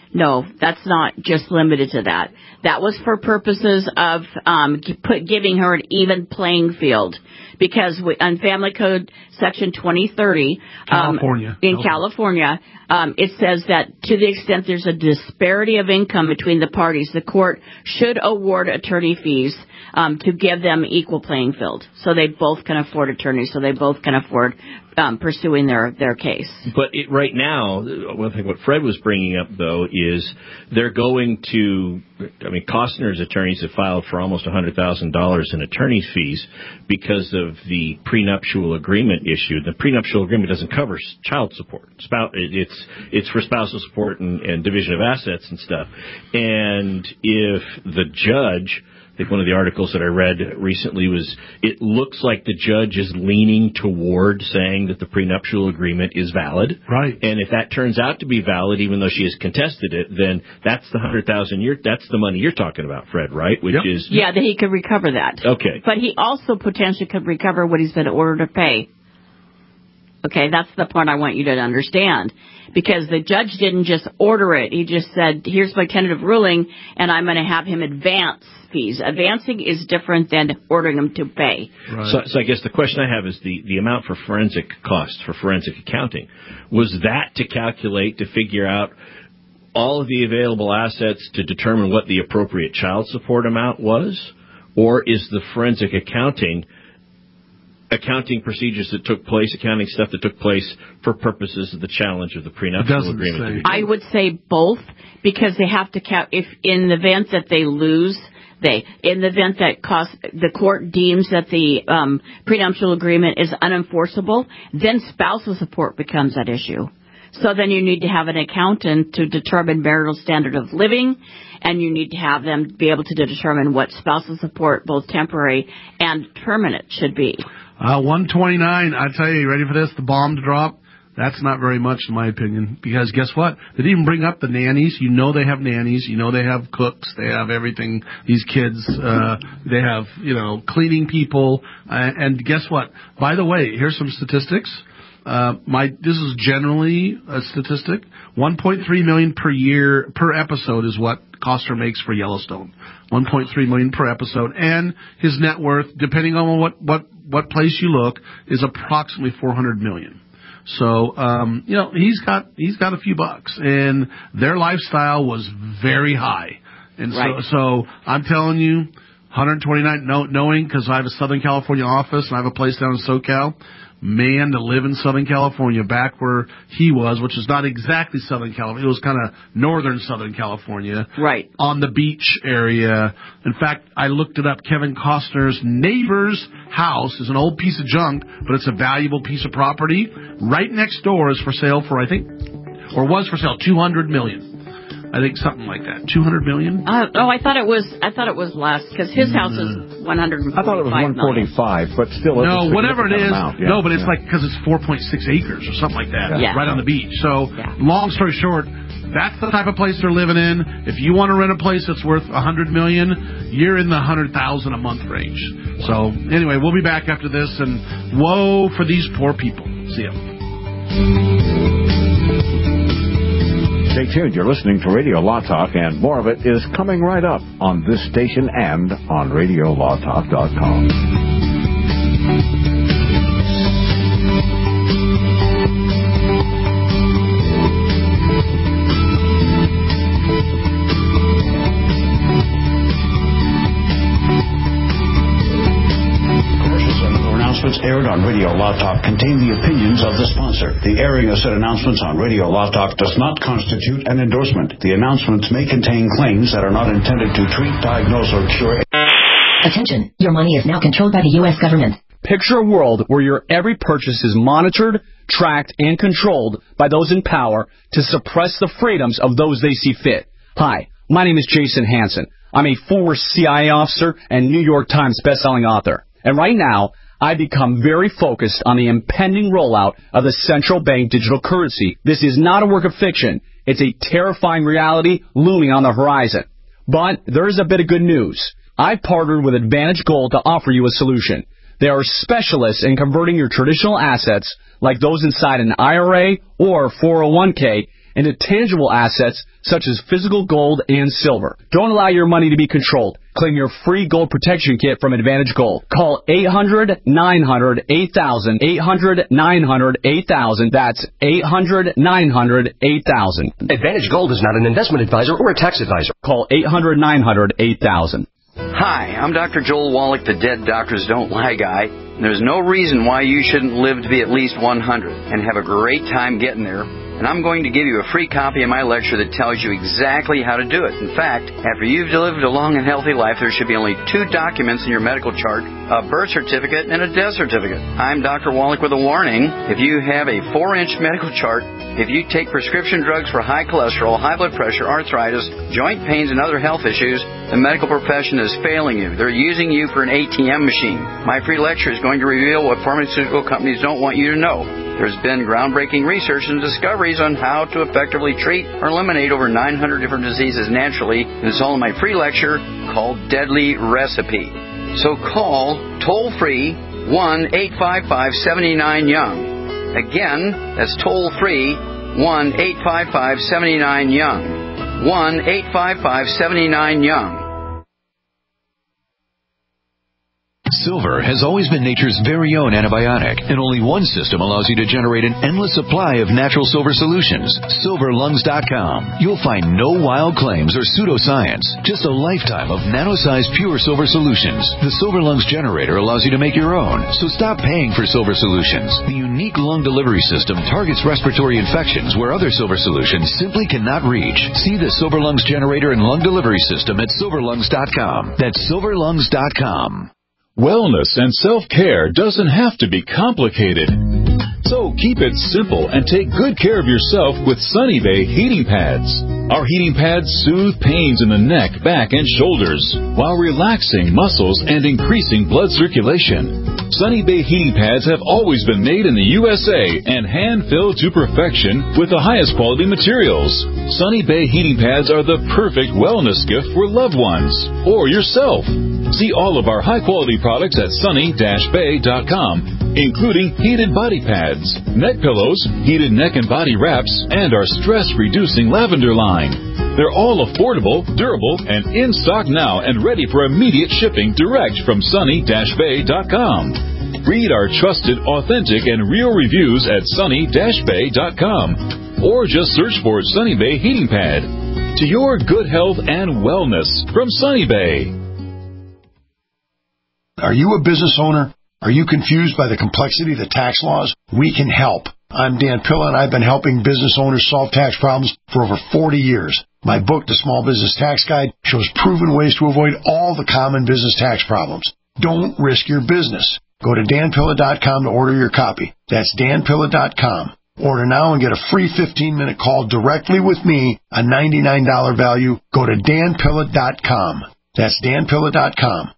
No, that's not just limited to that. That was for purposes of um, put, giving her an even playing field. Because we, on Family Code Section twenty thirty, California. Um, in okay. California, um, it says that to the extent there's a disparity of income between the parties, the court should award attorney fees um, to give them equal playing field. So they both can afford attorneys, so they both can afford um, pursuing their, their case. But it, right now, one thing what Fred was bringing up, though, is they're going to, I mean, Costner's attorneys have filed for almost one hundred thousand dollars in attorney fees because of the prenuptial agreement issue. The prenuptial agreement doesn't cover child support. It's it's for spousal support and, and division of assets and stuff. And if the judge, I think one of the articles that I read recently was, it looks like the judge is leaning toward saying that the prenuptial agreement is valid. Right. And if that turns out to be valid, even though she has contested it, then that's the hundred thousand. You're that's the money you're talking about, Fred, right? Which yep. is yeah, that he could recover that. Okay. But he also potentially could recover what he's been ordered to pay. Okay, that's the part I want you to understand. Because the judge didn't just order it. He just said, here's my tentative ruling, and I'm going to have him advance fees. Advancing is different than ordering him to pay. Right. So, so I guess the question I have is the, the amount for forensic costs, for forensic accounting. Was that to calculate, to figure out all of the available assets to determine what the appropriate child support amount was? Or is the forensic accounting accounting procedures that took place, accounting stuff that took place for purposes of the challenge of the prenuptial agreement? I would say both, because they have to count, if in the event that they lose, they, in the event that cost, the court deems that the um, prenuptial agreement is unenforceable, then spousal support becomes at issue. So then you need to have an accountant to determine marital standard of living, and you need to have them be able to determine what spousal support, both temporary and permanent, should be. Uh, one twenty-nine, I tell you, you ready for this? The bomb to drop? That's not very much, in my opinion, because guess what? They didn't even bring up the nannies. You know they have nannies. You know they have cooks. They have everything. These kids, uh, they have, you know, cleaning people. Uh, and guess what? By the way, here's some statistics. Uh, my this is generally a statistic. one point three million dollars per year per episode is what Costner makes for Yellowstone. one point three million dollars per episode, and his net worth, depending on what what what place you look, is approximately four hundred million dollars. So, um, you know, he's got he's got a few bucks, and their lifestyle was very high, and right. so so I'm telling you, one twenty-nine, know, knowing because I have a Southern California office and I have a place down in SoCal. Man, to live in Southern California, back where he was, which is not exactly Southern California. It was kind of northern Southern California. Right. On the beach area. In fact, I looked it up. Kevin Costner's neighbor's house is an old piece of junk, but it's a valuable piece of property. Right next door is for sale for, I think, or was for sale, two hundred million dollars. I think something like that. two hundred million dollars? Uh, oh, I thought it was I thought it was less, because his house is one hundred forty-five I thought it was one forty-five, but still. No, whatever it is. Amount, yeah, no, but it's yeah. like, because it's four point six acres or something like that. Yeah. Right on the beach. So, yeah. Long story short, that's the type of place they're living in. If you want to rent a place that's worth one hundred million dollars, you're in the one hundred thousand dollars a month range. So, anyway, we'll be back after this, and woe for these poor people. See ya. Stay tuned. You're listening to Radio Law Talk, and more of it is coming right up on this station and on radio law talk dot com. Aired on Radio Law Talk contain the opinions of the sponsor. The airing of said announcements on Radio Law Talk does not constitute an endorsement. The announcements may contain claims that are not intended to treat, diagnose, or cure. Attention, your money is now controlled by the U S government. Picture a world where your every purchase is monitored, tracked, and controlled by those in power to suppress the freedoms of those they see fit. Hi, my name is Jason Hansen. I'm a former C I A officer and New York Times bestselling author. And right now, I become very focused on the impending rollout of the central bank digital currency. This is not a work of fiction. It's a terrifying reality looming on the horizon. But there is a bit of good news. I've partnered with Advantage Gold to offer you a solution. They are specialists in converting your traditional assets, like those inside an I R A or four oh one k, into tangible assets such as physical gold and silver. Don't allow your money to be controlled. Claim your free gold protection kit from Advantage Gold. Call eight hundred, nine hundred, eight thousand, eight hundred, nine hundred, eight thousand. That's eight hundred, nine hundred, eight thousand. Advantage Gold is not an investment advisor or a tax advisor. Call eight hundred, nine hundred, eight thousand. Hi, I'm Doctor Joel Wallach, the Dead Doctors Don't Lie guy. There's no reason why you shouldn't live to be at least one hundred and have a great time getting there. And I'm going to give you a free copy of my lecture that tells you exactly how to do it. In fact, after you've lived a long and healthy life, there should be only two documents in your medical chart, a birth certificate and a death certificate. I'm Doctor Wallach with a warning. If you have a four-inch medical chart, if you take prescription drugs for high cholesterol, high blood pressure, arthritis, joint pains, and other health issues, the medical profession is failing you. They're using you for an A T M machine. My free lecture is going to reveal what pharmaceutical companies don't want you to know. There's been groundbreaking research and discoveries on how to effectively treat or eliminate over nine hundred different diseases naturally, and it's all in my free lecture called Deadly Recipe. So call toll-free one eight five five, seven nine, young. Again, that's toll-free one eight five five, seven nine, young. one eight five five, seven nine, young. Silver has always been nature's very own antibiotic, and only one system allows you to generate an endless supply of natural silver solutions. silver lungs dot com. You'll find no wild claims or pseudoscience, just a lifetime of nano-sized pure silver solutions. The Silver Lungs generator allows you to make your own, so stop paying for silver solutions. The unique lung delivery system targets respiratory infections where other silver solutions simply cannot reach. See the Silver Lungs generator and lung delivery system at silver lungs dot com. That's silver lungs dot com. Wellness and self-care doesn't have to be complicated. So keep it simple and take good care of yourself with Sunny Bay heating pads. Our heating pads soothe pains in the neck, back, and shoulders while relaxing muscles and increasing blood circulation. Sunny Bay heating pads have always been made in the U S A and hand-filled to perfection with the highest quality materials. Sunny Bay heating pads are the perfect wellness gift for loved ones or yourself. See all of our high-quality products at sunny dash bay dot com, including heated body pads, neck pillows, heated neck and body wraps, and our stress-reducing lavender line. They're all affordable, durable, and in stock now and ready for immediate shipping direct from sunny dash bay dot com. Read our trusted, authentic, and real reviews at sunny dash bay dot com or just search for Sunny Bay Heating Pad. To your good health and wellness from Sunny Bay. Are you a business owner? Are you confused by the complexity of the tax laws? We can help. I'm Dan Pilla, and I've been helping business owners solve tax problems for over forty years. My book, The Small Business Tax Guide, shows proven ways to avoid all the common business tax problems. Don't risk your business. Go to dan pilla dot com to order your copy. That's dan pilla dot com. Order now and get a free fifteen-minute call directly with me, a ninety-nine dollars value. Go to dan pilla dot com. That's dan pilla dot com.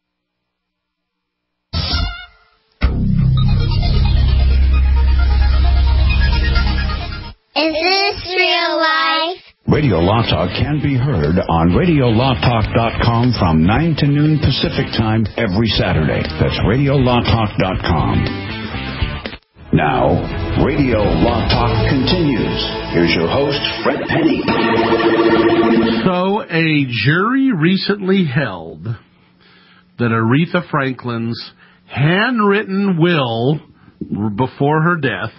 Is this real life? Radio Law Talk can be heard on radio law talk dot com from nine to noon Pacific Time every Saturday. That's radio law talk dot com. Now, Radio Law Talk continues. Here's your host, Fred Penny. So, a jury recently held that Aretha Franklin's handwritten will before her death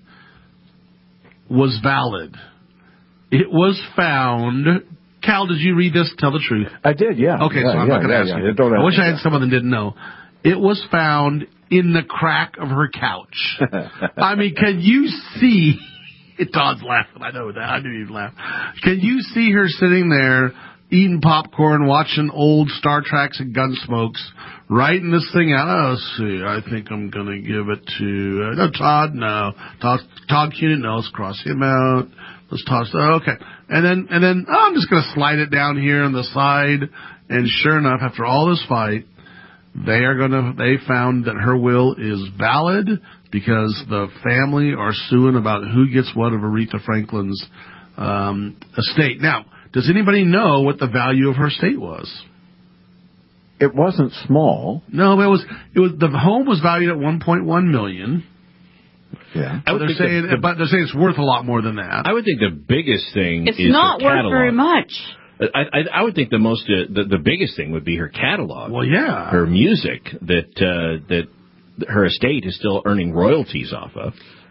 was valid. It was found. Cal, did you read this? Tell the truth. I did, yeah. Okay, yeah, so I'm yeah, not going to yeah, ask yeah, you. Don't I wish ask I had someone that didn't know. It was found in the crack of her couch. I mean, can you see? Todd's laughing. I know that. I knew you'd laugh. Can you see her sitting there eating popcorn, watching old Star Treks and Gunsmokes, writing this thing out? Oh, let's see. I think I'm going to give it to uh, no Todd. No Todd. Todd Cunin. No, let's cross him out. Let's toss. Oh, okay. And then and then oh, I'm just going to slide it down here on the side. And sure enough, after all this fight, they are going to. They found that her will is valid because the family are suing about who gets what of Aretha Franklin's um, estate. Now, does anybody know what the value of her estate was? It wasn't small. No, it was. It was the home was valued at one point one million Yeah. I But would they're think saying, the, the, but they're saying it's worth a lot more than that. I would think the biggest thing It's is not her worth catalog. very much. I, I, I would think the most uh, the, the biggest thing would be her catalog. Well, yeah. Her music that uh, that her estate is still earning royalties off of.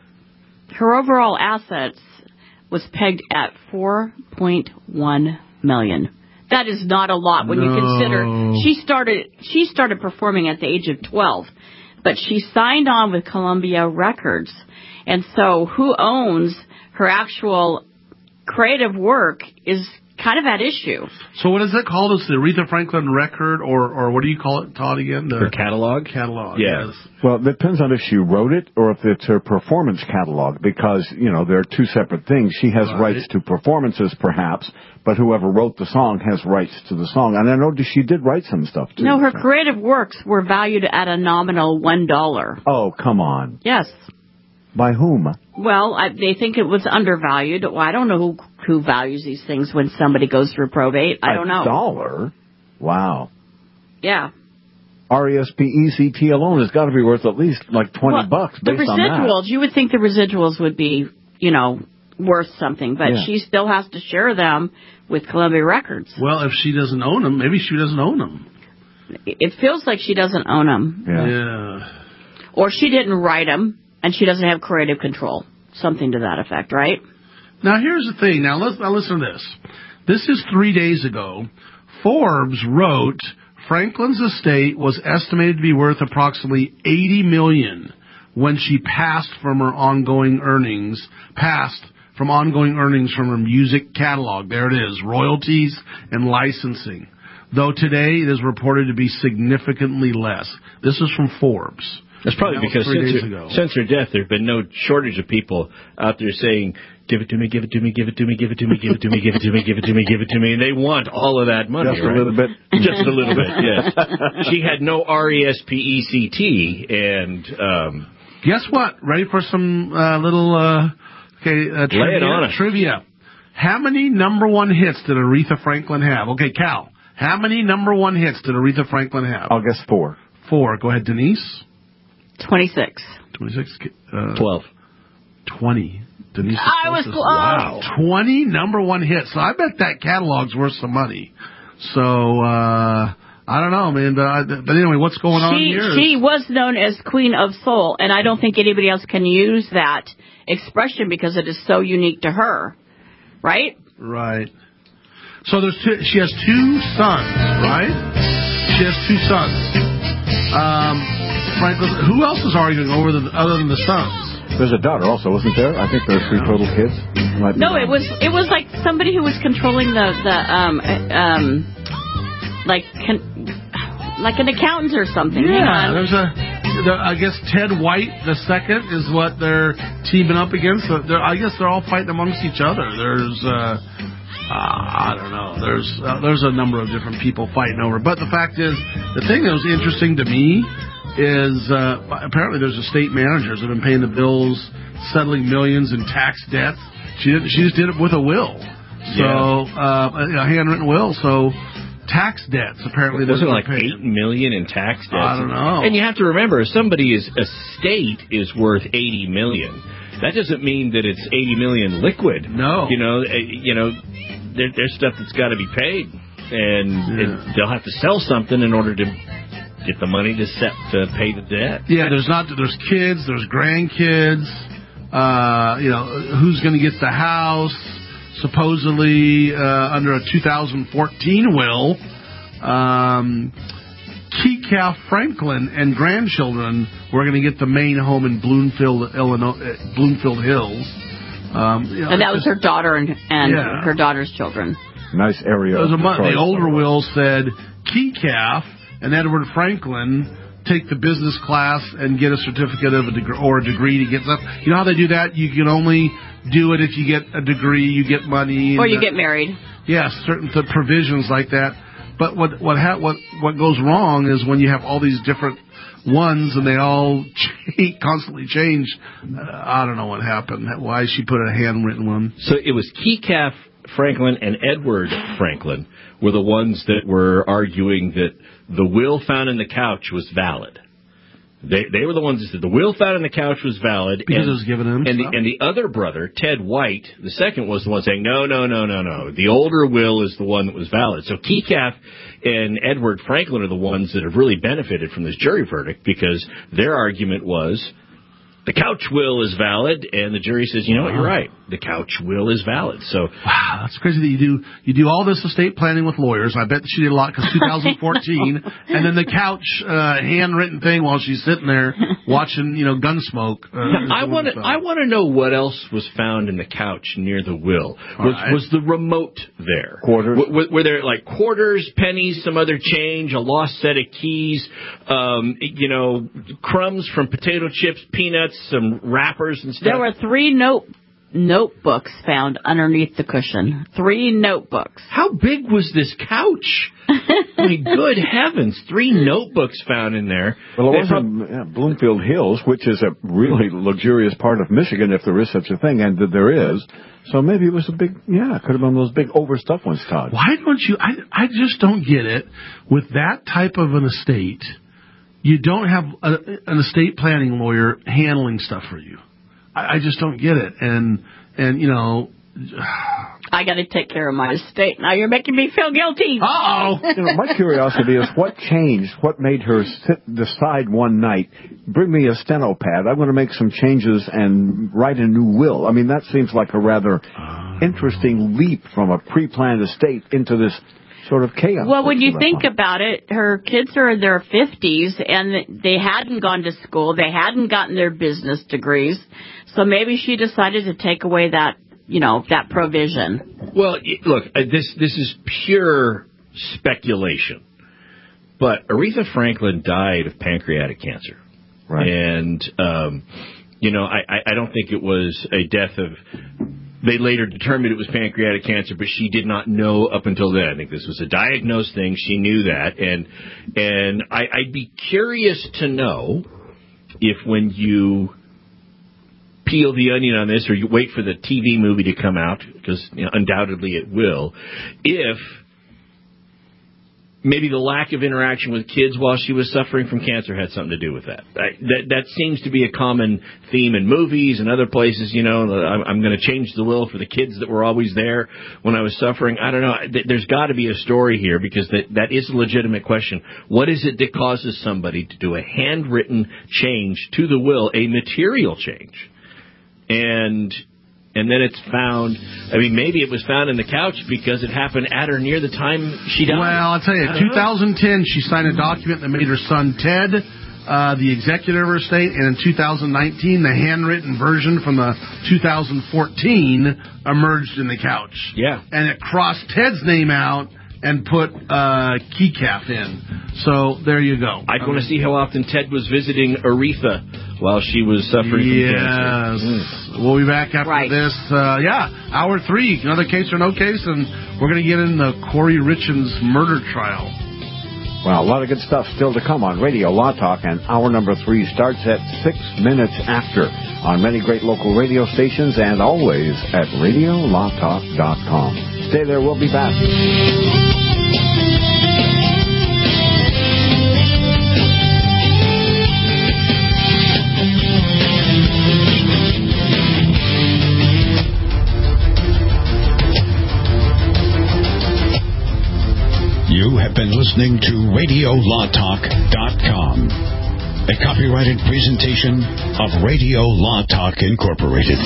Her overall assets was pegged at four point one million. That is not a lot when No. you consider she started she started performing at the age of twelve, but she signed on with Columbia Records, and so who owns her actual creative work is kind of at issue. So what is it called? Is the Aretha Franklin record, or or what do you call it, Todd, again? The Her catalog? Catalog, Yeah. yes. Well, it depends on if she wrote it or if it's her performance catalog, because, you know, they're two separate things. She has Right. rights to performances, perhaps, but whoever wrote the song has rights to the song. And I know she did write some stuff, too. No, her so. creative works were valued at a nominal one dollar. Oh, come on. Yes. By whom? Well, I, they think it was undervalued. Well, I don't know who who values these things when somebody goes through probate. I don't know. A dollar? Wow. Yeah. R E S P E C T alone has got to be worth at least like twenty Well, bucks the based on that. residuals, you would think the residuals would be, you know, worth something, but Yeah. she still has to share them with Columbia Records. Well, if she doesn't own them, maybe she doesn't own them. It feels like she doesn't own them. Yeah. Yeah. Or she didn't write them, and she doesn't have creative control. Something to that effect, right? Now, here's the thing. Now, let's, now listen to this. This is three days ago. Forbes wrote Franklin's estate was estimated to be worth approximately eighty million dollars when she passed from her ongoing earnings, passed from ongoing earnings from her music catalog. There it is, royalties and licensing. Though today it is reported to be significantly less. This is from Forbes. That's probably That was because three since days her, ago. since her death, there's been no shortage of people out there saying, give it to me, give it to me, give it to me, give it to me, give it to me, give it to me, give it to me, give it to me. And they want all of that money, Just right? a little bit. Just a little bit, yes. She had no R E S P E C T, and... Um, Guess what? Ready for some uh, little uh, okay uh, trivia? Lay it on us. Trivia. How many number one hits did Aretha Franklin have? Okay, Cal. How many number one hits did Aretha Franklin have? I'll guess four. Four. Go ahead, Denise. twenty-six. twenty-six. Uh, Twelve. twenty. Denise. is I was closest. close. Wow. twenty number one hits. So I bet that catalog's worth some money. So uh, I don't know, man. But, I, but anyway, what's going on She, here? she was known as Queen of Soul, and I don't think anybody else can use that expression because it is so unique to her. Right? Right. So there's two, she has two sons, right? She has two sons. Um, Franklin, who else is arguing over the other than the sons? There's a daughter also, wasn't there? I think there's three total kids. Might be No, wrong. it was it was like somebody who was controlling the the um um like con, like an accountant or something. Hang Yeah, on. there's a. The, I guess Ted White the second is what they're teaming up against. So they're- I guess they're all fighting amongst each other. There's. Uh, Uh, I don't know. There's uh, there's a number of different people fighting over. But the fact is, the thing that was interesting to me is uh, apparently there's estate managers that have been paying the bills, settling millions in tax debts. She didn't. She just did it with a will. So uh, a handwritten will. So tax debts apparently. Wasn't it they're like paying. eight million in tax debts? I don't know. And you have to remember, somebody's estate is worth eighty million. That doesn't mean that it's eighty million liquid. No. You know, uh, you know, there, there's stuff that's got to be paid, and Yeah. it, they'll have to sell something in order to get the money to set to pay the debt. Yeah, there's not. There's kids. There's grandkids. Uh, you know, who's going to get the house? Supposedly uh, under a two thousand fourteen will, um, Keecalf Franklin and grandchildren were going to get the main home in Bloomfield, Illinois, uh, Bloomfield Hills. Um, you know, And that was her daughter and, and Yeah. her daughter's children. Nice area. There was a of mon- the Detroit. older will said Keecalf and Edward Franklin take the business class and get a certificate of a degree or a degree to get stuff. You know how they do that? You can only do it if you get a degree, you get money, Or and, you uh, get married. yeah, certain th- provisions like that. But what what ha- what what goes wrong is when you have all these different ones and they all change, constantly change. Uh, I don't know what happened. Why she put a handwritten one. So it was Keecalf Franklin and Edward Franklin were the ones that were arguing that the will found in the couch was valid. They they were the ones that said the will found in the couch was valid. Because and, it was given to him. And the, and the other brother, Ted White, the second, was the one saying, no, no, no, no, no. The older will is the one that was valid. So Keecath and Edward Franklin are the ones that have really benefited from this jury verdict because their argument was the couch will is valid, and the jury says, you know what, you're right. The couch will is valid. So wow, that's crazy that you do you do all this estate planning with lawyers. I bet she did a lot because two thousand fourteen, and then the couch uh, handwritten thing while she's sitting there watching, you know, Gunsmoke. Uh, I want to I want to know what else was found in the couch near the will. Was right. was the remote there? Quarters. W- were there like quarters, pennies, some other change, a lost set of keys, um, you know, crumbs from potato chips, peanuts, some wrappers and stuff? There were three note notebooks found underneath the cushion. Three notebooks. How big was this couch? I mean, good heavens, three notebooks found in there. Well, it was in yeah, Bloomfield Hills, which is a really luxurious part of Michigan, if there is such a thing, and there is. So maybe it was a big, yeah, it could have been those big overstuffed ones, Todd. Why don't you, I, I just don't get it. With that type of an estate, you don't have a, an estate planning lawyer handling stuff for you. I, I just don't get it. And, and you know... I got to take care of my estate. Now you're making me feel guilty. Uh-oh. You know, my curiosity is what changed, what made her sit, decide one night, bring me a steno pad, I'm going to make some changes and write a new will. I mean, that seems like a rather uh, interesting leap from a pre-planned estate into this sort of chaos. Well, when you think about it, her kids are in their fifties, and they hadn't gone to school. They hadn't gotten their business degrees. So maybe she decided to take away that, you know, that provision. Well, look, this this is pure speculation. But Aretha Franklin died of pancreatic cancer. Right. And, um, you know, I, I don't think it was a death of... They later determined it was pancreatic cancer, but she did not know up until then. I think this was a diagnosed thing. She knew that. And and I, I'd be curious to know if when you peel the onion on this or you wait for the T V movie to come out, because you know, undoubtedly it will, if maybe the lack of interaction with kids while she was suffering from cancer had something to do with that. I, that that seems to be a common theme in movies and other places. You know, I'm, I'm going to change the will for the kids that were always there when I was suffering. I don't know. There's got to be a story here because that, that is a legitimate question. What is it that causes somebody to do a handwritten change to the will, a material change? And... And then it's found, I mean, maybe it was found in the couch because it happened at or near the time she died. Well, I'll tell you, two thousand ten, she signed a document that made her son Ted uh, the executor of her estate, and in two thousand nineteen, the handwritten version from the two thousand fourteen emerged in the couch. Yeah. And it crossed Ted's name out and put uh, Keecath in. So there you go. I'd want to see how often Ted was visiting Aretha while she was suffering yes. from cancer. Yes. We'll be back after right. this. Uh, yeah, hour three, another case or no case, and we're going to get in the Corey Richens murder trial. Well, a lot of good stuff still to come on Radio Law Talk, and hour number three starts at six minutes after on many great local radio stations and always at radio law talk dot com. Stay there, we'll be back. You have been listening to radio law talk dot com, a copyrighted presentation of Radio Law Talk Incorporated.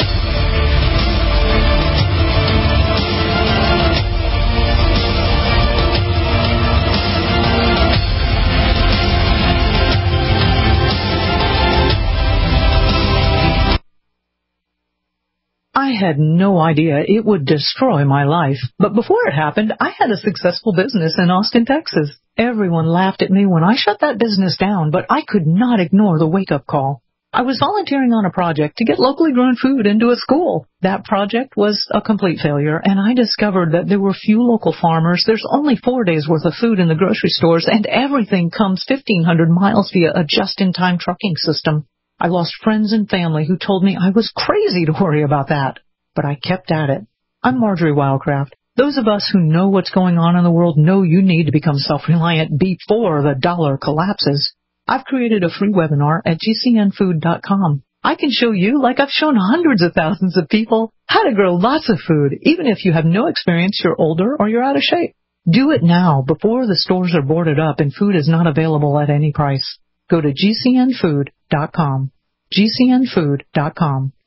I had no idea it would destroy my life. But before it happened, I had a successful business in Austin, Texas. Everyone laughed at me when I shut that business down, but I could not ignore the wake-up call. I was volunteering on a project to get locally grown food into a school. That project was a complete failure, and I discovered that there were few local farmers. There's only four days' worth of food in the grocery stores, and everything comes fifteen hundred miles via a just-in-time trucking system. I lost friends and family who told me I was crazy to worry about that. But I kept at it. I'm Marjorie Wildcraft. Those of us who know what's going on in the world know you need to become self-reliant before the dollar collapses. I've created a free webinar at G C N food dot com. I can show you, like I've shown hundreds of thousands of people, how to grow lots of food, even if you have no experience, you're older, or you're out of shape. Do it now, before the stores are boarded up and food is not available at any price. Go to G C N food dot com. G C N food dot com.